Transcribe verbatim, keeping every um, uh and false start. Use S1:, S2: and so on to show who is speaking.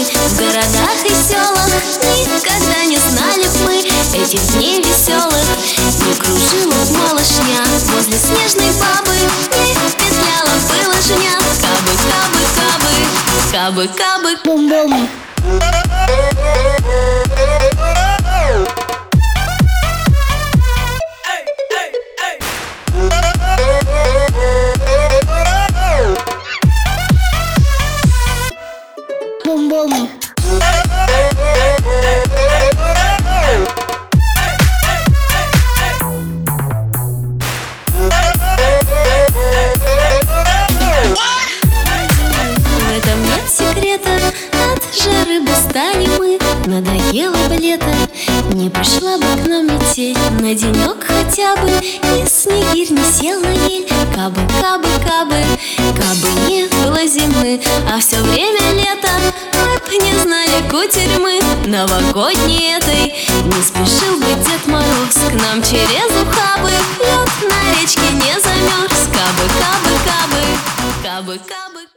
S1: В городах и селах никогда не знали б мы этих дней веселых. Не кружила б малышня возле снежной бабы, не петляла бы лыжня. Кабы, кабы, кабы, кабы, кабы, бум-бум. Бум-бум. В этом нет секрета, от жары бы стали мы. Надоело бы лето, не пришла бы к нам метель. На денек хотя бы и снегирь не сел на ель. Кабы, кабы, кабы, кабы не было зимы, а все время лето, мы б не знали кутерьмы новогодней этой. Не спешил бы Дед Мороз к нам через ухабы. Лед на речке не замерз. Кабы, кабы, кабы, кабы, кабы.